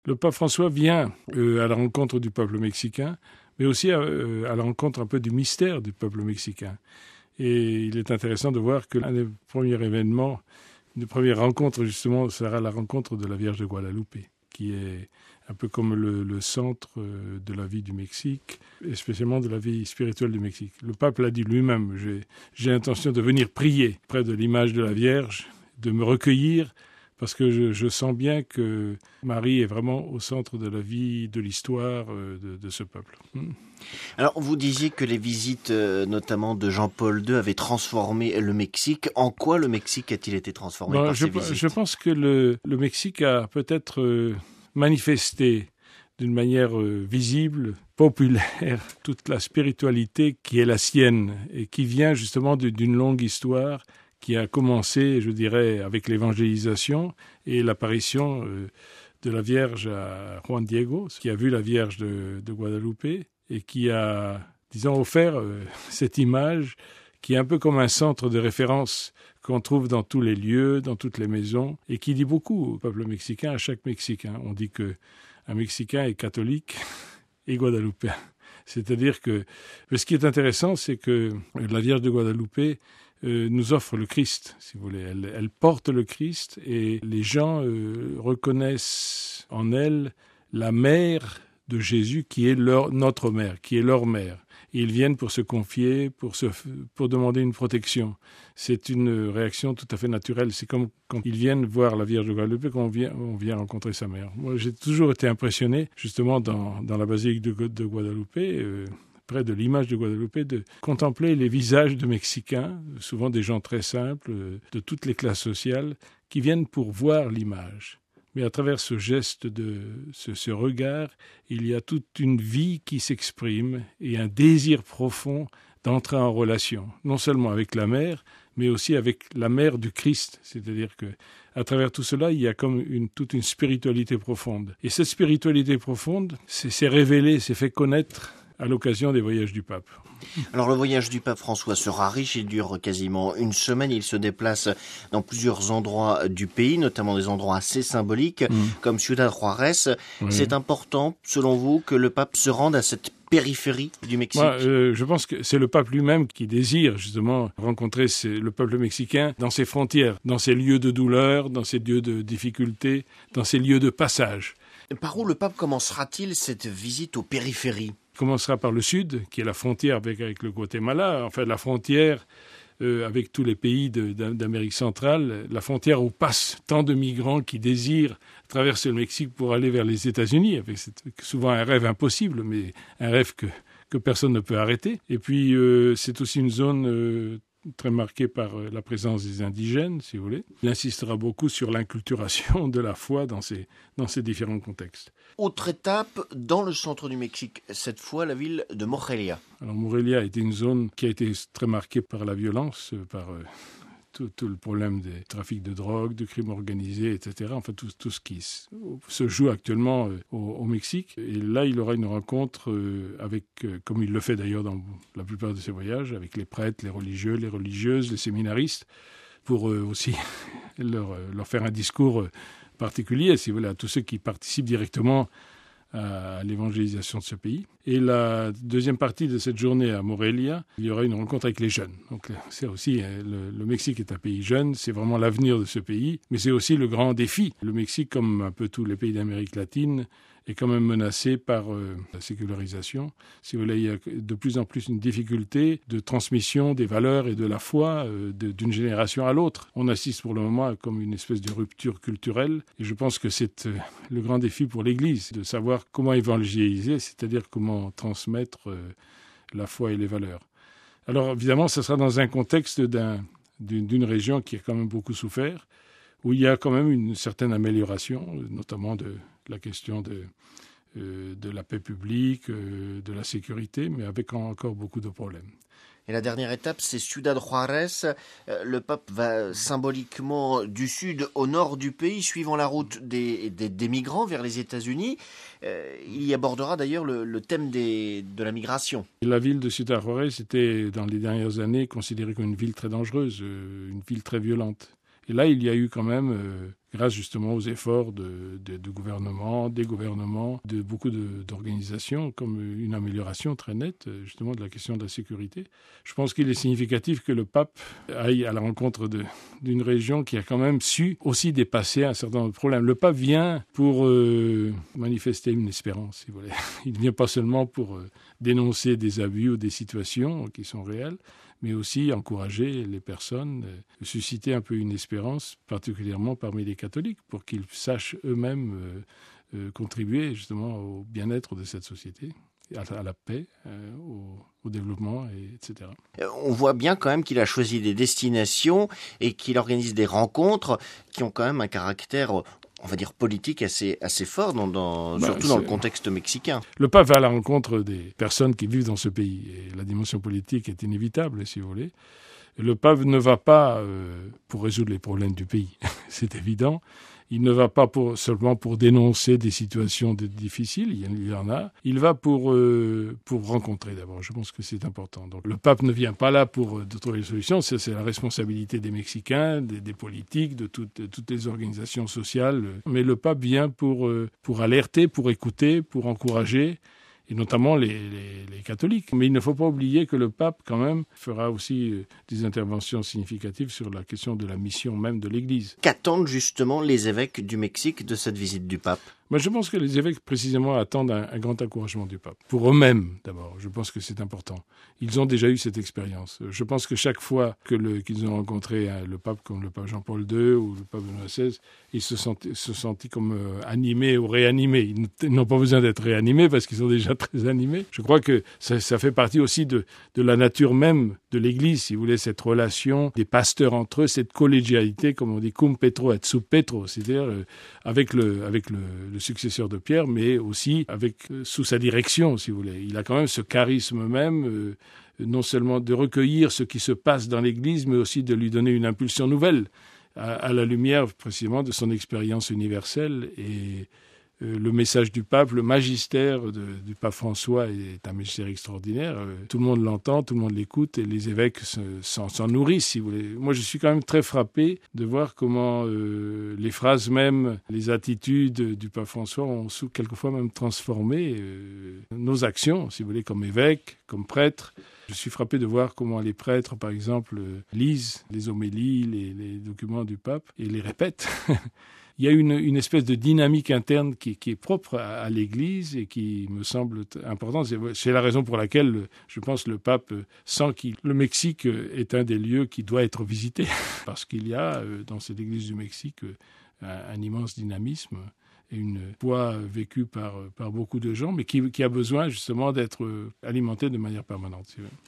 Le pape François vient à la rencontre du peuple mexicain, mais aussi à la rencontre un peu du mystère du peuple mexicain. Et il est intéressant de voir que l'un des premiers événements, une première rencontre justement, sera la rencontre de la Vierge de Guadalupe, qui est un peu comme le centre de la vie du Mexique, et spécialement de la vie spirituelle du Mexique. Le pape l'a dit lui-même, j'ai l'intention de venir prier près de l'image de la Vierge, de me recueillir, parce que je sens bien que Marie est vraiment au centre de la vie, de l'histoire de ce peuple. Alors, vous disiez que les visites, notamment de Jean-Paul II, avaient transformé le Mexique. En quoi le Mexique a-t-il été transformé par ces visites ? Je pense que le Mexique a peut-être manifesté d'une manière visible, populaire, toute la spiritualité qui est la sienne et qui vient justement d'une longue histoire qui a commencé, je dirais, avec l'évangélisation et l'apparition de la Vierge à Juan Diego, qui a vu la Vierge de Guadalupe et qui a, disons, offert cette image qui est un peu comme un centre de référence qu'on trouve dans tous les lieux, dans toutes les maisons, et qui dit beaucoup au peuple mexicain, à chaque Mexicain. On dit qu'un Mexicain est catholique et guadeloupéen. C'est-à-dire que ce qui est intéressant, c'est que la Vierge de Guadalupe nous offre le Christ, si vous voulez. Elle porte le Christ et les gens reconnaissent en elle la mère de Jésus qui est notre mère, qui est leur mère. Et ils viennent pour se confier, pour demander une protection. C'est une réaction tout à fait naturelle. C'est comme quand ils viennent voir la Vierge de Guadalupe, quand on vient rencontrer sa mère. Moi, j'ai toujours été impressionné, justement, dans la basilique de Guadalupe, près de l'image de Guadalupe, de contempler les visages de Mexicains, souvent des gens très simples, de toutes les classes sociales, qui viennent pour voir l'image. Mais à travers ce geste, ce regard, il y a toute une vie qui s'exprime et un désir profond d'entrer en relation, non seulement avec la mère, mais aussi avec la mère du Christ. C'est-à-dire que à travers tout cela, il y a comme toute une spiritualité profonde. Et cette spiritualité profonde s'est révélée, s'est fait connaître à l'occasion des voyages du pape. Alors le voyage du pape François sera riche, il dure quasiment une semaine, il se déplace dans plusieurs endroits du pays, notamment des endroits assez symboliques, comme Ciudad Juárez. Oui. C'est important, selon vous, que le pape se rende à cette périphérie du Mexique? Moi, je pense que c'est le pape lui-même qui désire justement rencontrer le peuple mexicain dans ses frontières, dans ses lieux de douleur, dans ses lieux de difficulté, dans ses lieux de passage. Par où le pape commencera-t-il cette visite aux périphéries? Il commencera par le sud, qui est la frontière avec le Guatemala, enfin la frontière avec tous les pays d'Amérique centrale, la frontière où passent tant de migrants qui désirent traverser le Mexique pour aller vers les États-Unis, avec souvent un rêve impossible, mais un rêve que personne ne peut arrêter. Et puis c'est aussi une zone très marquée par la présence des indigènes, si vous voulez. Il insistera beaucoup sur l'inculturation de la foi dans ces différents contextes. Autre étape, dans le centre du Mexique, cette fois la ville de Morelia. Alors Morelia était une zone qui a été très marquée par la violence, par tout le problème des trafics de drogue, de crimes organisés, etc. Enfin, tout ce qui se joue actuellement au Mexique. Et là, il aura une rencontre avec, comme il le fait d'ailleurs dans la plupart de ses voyages, avec les prêtres, les religieux, les religieuses, les séminaristes, pour aussi leur faire un discours particulier, si vous voulez, à tous ceux qui participent directement à l'évangélisation de ce pays. Et la deuxième partie de cette journée à Morelia, il y aura une rencontre avec les jeunes. Donc c'est aussi, le Mexique est un pays jeune, c'est vraiment l'avenir de ce pays, mais c'est aussi le grand défi. Le Mexique, comme un peu tous les pays d'Amérique latine, est quand même menacé par la sécularisation. Si vous voulez, il y a de plus en plus une difficulté de transmission des valeurs et de la foi d'une génération à l'autre. On assiste pour le moment à comme une espèce de rupture culturelle. Et je pense que c'est le grand défi pour l'Église, de savoir comment évangéliser, c'est-à-dire comment transmettre la foi et les valeurs. Alors évidemment, ça sera dans un contexte d'une région qui a quand même beaucoup souffert, où il y a quand même une certaine amélioration, notamment de la question de la paix publique, de la sécurité, mais avec encore beaucoup de problèmes. Et la dernière étape, c'est Ciudad Juárez. Le pape va symboliquement du sud au nord du pays, suivant la route des migrants vers les États-Unis. Il y abordera d'ailleurs le thème de la migration. La ville de Ciudad Juárez était, dans les dernières années, considérée comme une ville très dangereuse, une ville très violente. Et là, il y a eu quand même, grâce justement aux efforts des gouvernements, de beaucoup d'organisations, comme une amélioration très nette justement de la question de la sécurité. Je pense qu'il est significatif que le pape aille à la rencontre d'une région qui a quand même su aussi dépasser un certain nombre de problèmes. Le pape vient pour manifester une espérance, si vous voulez. Il ne vient pas seulement pour dénoncer des abus ou des situations qui sont réelles, mais aussi encourager les personnes, susciter un peu une espérance, particulièrement parmi les catholiques, pour qu'ils sachent eux-mêmes contribuer justement au bien-être de cette société, à la paix, au développement, etc. On voit bien quand même qu'il a choisi des destinations et qu'il organise des rencontres qui ont quand même un caractère, on va dire, politique assez fort, surtout dans le contexte mexicain. Le pape va à la rencontre des personnes qui vivent dans ce pays. Et la dimension politique est inévitable, si vous voulez. Le pape ne va pas pour résoudre les problèmes du pays, c'est évident. Il ne va pas seulement pour dénoncer des situations difficiles, il y en a. Il va pour rencontrer d'abord. Je pense que c'est important. Donc le pape ne vient pas là pour trouver les solutions. C'est la responsabilité des Mexicains, des politiques, de toutes les organisations sociales. Mais le pape vient pour alerter, pour écouter, pour encourager, et notamment les catholiques. Mais il ne faut pas oublier que le pape, quand même, fera aussi des interventions significatives sur la question de la mission même de l'Église. Qu'attendent justement les évêques du Mexique de cette visite du pape ? Moi, je pense que les évêques, précisément, attendent un grand encouragement du pape. Pour eux-mêmes, d'abord. Je pense que c'est important. Ils ont déjà eu cette expérience. Je pense que chaque fois qu'ils ont rencontré le pape, comme le pape Jean-Paul II ou le pape Benoît XVI, ils se sentaient comme animés ou réanimés. Ils n'ont pas besoin d'être réanimés parce qu'ils sont déjà très animés. Je crois que ça fait partie aussi de la nature même de l'Église, si vous voulez, cette relation des pasteurs entre eux, cette collégialité, comme on dit, cum Petro et sub Petro, c'est-à-dire avec le successeur de Pierre, mais aussi sous sa direction, si vous voulez. Il a quand même ce charisme même, non seulement de recueillir ce qui se passe dans l'Église, mais aussi de lui donner une impulsion nouvelle, à la lumière précisément de son expérience universelle. Et le message du pape, le magistère du pape François est un magistère extraordinaire. Tout le monde l'entend, tout le monde l'écoute et les évêques s'en nourrissent, si vous voulez. Moi, je suis quand même très frappé de voir comment les phrases même, les attitudes du pape François ont quelquefois même transformé nos actions, si vous voulez, comme évêques, comme prêtres. Je suis frappé de voir comment les prêtres, par exemple, lisent les homélies, les documents du pape et les répètent. Il y a une espèce de dynamique interne qui est propre à l'Église et qui me semble importante. C'est la raison pour laquelle, je pense, le pape sent que le Mexique est un des lieux qui doit être visité. Parce qu'il y a, dans cette Église du Mexique, un immense dynamisme et une foi vécue par beaucoup de gens, mais qui a besoin justement d'être alimentée de manière permanente.